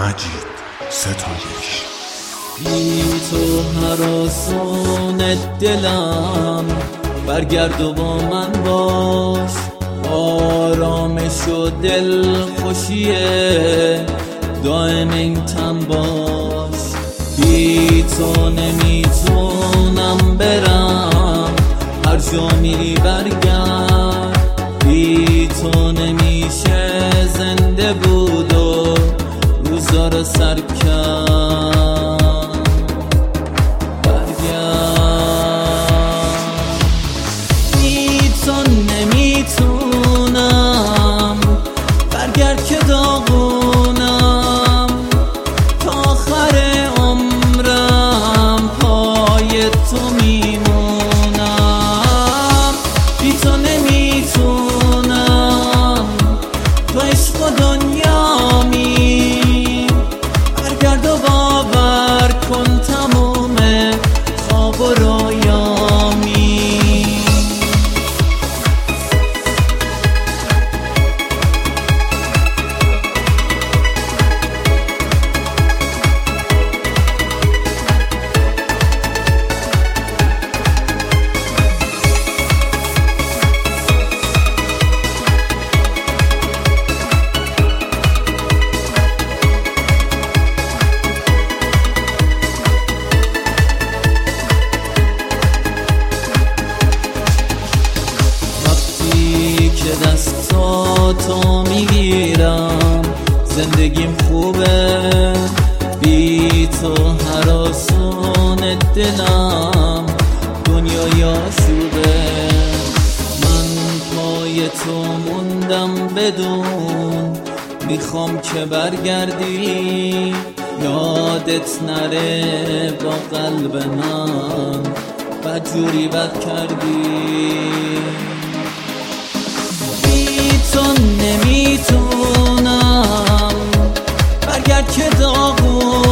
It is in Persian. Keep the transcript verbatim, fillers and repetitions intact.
مجید ستایش. بی تو هراسان دلم، برگرد و با من باش. آرامش و دل خوشیه دائم این تن باش. بی تو نمیتونم برم، هر جا میری برگرد. بی تو نمیشه زنده بود و روزا رو سر کرد. نمیتونم برگرد که داغونم، تا آخر عمرم پای تو میمونم. بی تو نمیتونم، تو عشق و دنیامی. برگرد و باور کن تموم خواب و رویامی. که دستاتو میگیرم زندگیم خوبه. بی تو هراسان دلم دنیای آشوبه. من پای تو موندم بدون، میخوام که برگردی. یادت نره با قلب من بدجوری بد کردی. تو نمیتونم برگرد که داغون